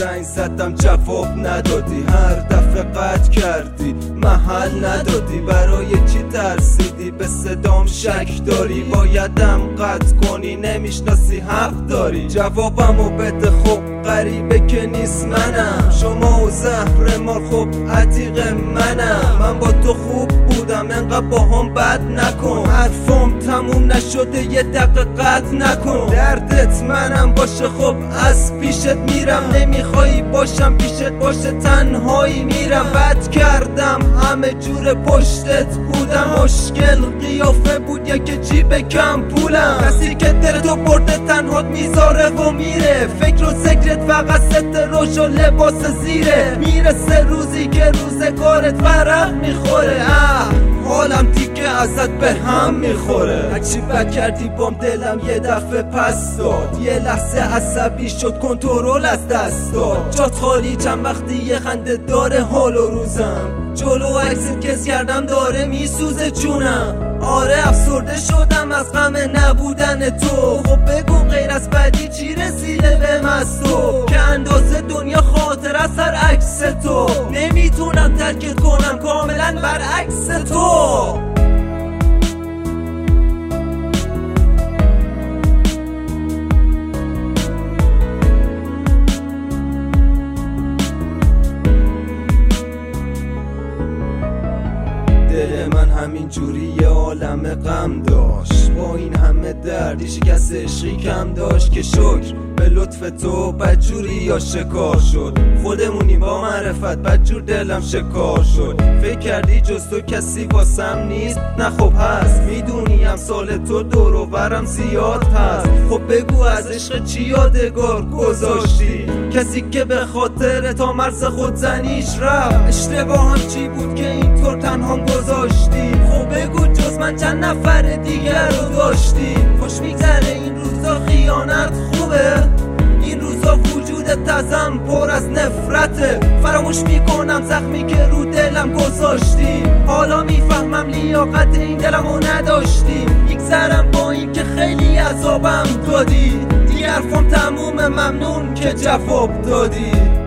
زنگ زدم جواب ندادی، هر دفعه قطع کردی محل ندادی، برای چی ترسیدی به صدام شک داری، بایدم قطع کنی نمیشناسی حق داری، جوابمو بده خب غریبه که نیست منم، شما و زهر مار خب عتیق منم، من با تو خوب بودم انقدر با هم بد نکن، حرفم تموم نشده یه دقیقه قطع نکن، دردت منم باشه خب از پیشت میرم، نمیخوایی باشم پیشت باشه تنهایی میرم، بد کردم همه جور پشتت بودم، مشکل قیافه بود یا که جیب کم پولم، کسی که دل تو برده تنهات میذاره و میره، فکر و ذکرت فقط ست روش و لباس زیره، میرسه روزی که روزگارت ورق میخوره، حالم دیگه ازت به هم میخوره، هرچی بد کردی بام دلم یه دفعه پس داد، یه لحظه عصبی شد کنترل از دست داد، جات خالی چند وقتی یه خنده داره حال و روزم، جلو عکست کس کردم داره میسوزه جونم، آره افسرده شدم از غم نبودن تو، خب بگو غیر از بدی چی رسیده به مستو، که اندازه دنیا خاطر از هر عکس تو، نمیتونم ترکت کنم کاملا برعکس تو. دل من همین جوری یه عالم غم داشت، با این همه درد شکست عشقی کم داشت، که شکر به لطف تو بدجوری یا شکار شد، خودمونی با معرفت بدجور دلم شکار شد، فکر کردی جز تو کسی واسم نیست؟ نه خب هست، میدونیم سال تو دور و برم زیاد هست، خب بگو از عشق چی یادگار گذاشتی، کسی که به خاطر تا مرز خود زنیش رفت، اشتباه هم چی بود که اینطور تنها گذاشتی، خب بگو جز من چند نفر دیگر رو داشتی، خوش میگذره این روزا خیانت خوبه، این روزا وجودت ازم پر از نفرته، فراموش میکنم زخمی که رو دلم گذاشتی، حالا میفهمم لیاقت این دلمو نداشتی، میگذرم با این که خیلی عذابم دادی، دیگه حرفم تموم، ممنون که جواب دادی.